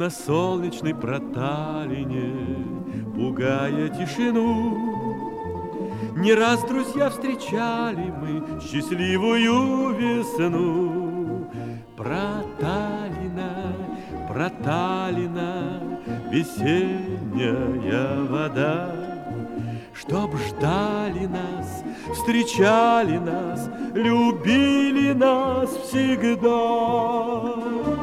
на солнечной проталине, пугая тишину. Не раз, друзья, встречали мы счастливую весну. Проталина, проталина, весенняя вода, чтоб ждали нас, встречали нас, любили нас всегда.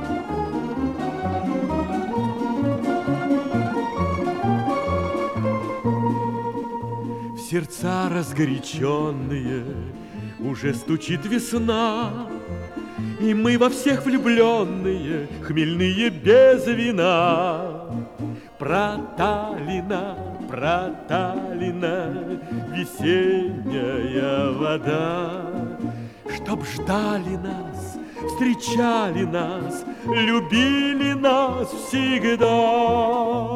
В сердца разгоряченные уже стучит весна, и мы во всех влюбленные, хмельные без вина. Проталина, проталина, весенняя вода, чтоб ждали нас, встречали нас, любили нас всегда.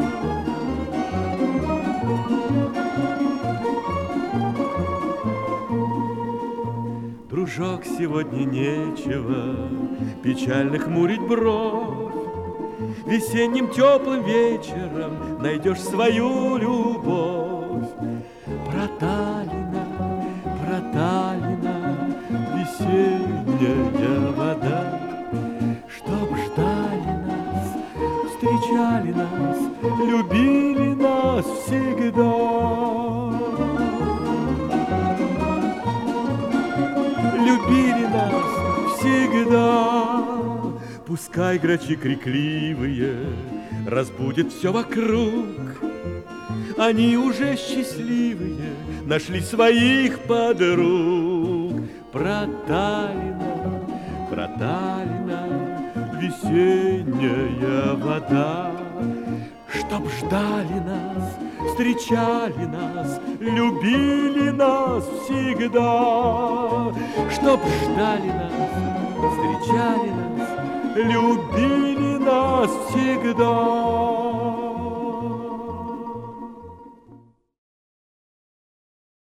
Дружок, сегодня нечего печально хмурить бровь. Весенним теплым вечером найдешь свою любовь. Проталина, проталина, весенняя вода, чтоб ждали нас, встречали нас, любили нас всегда. Любили нас всегда. Пускай грачи крикливые разбудят все вокруг, они уже счастливые нашли своих подруг. Проталина, проталина, весенняя вода, чтоб ждали нас, встречали нас, любили нас всегда. Чтоб ждали нас, встречали нас, любили нас всегда.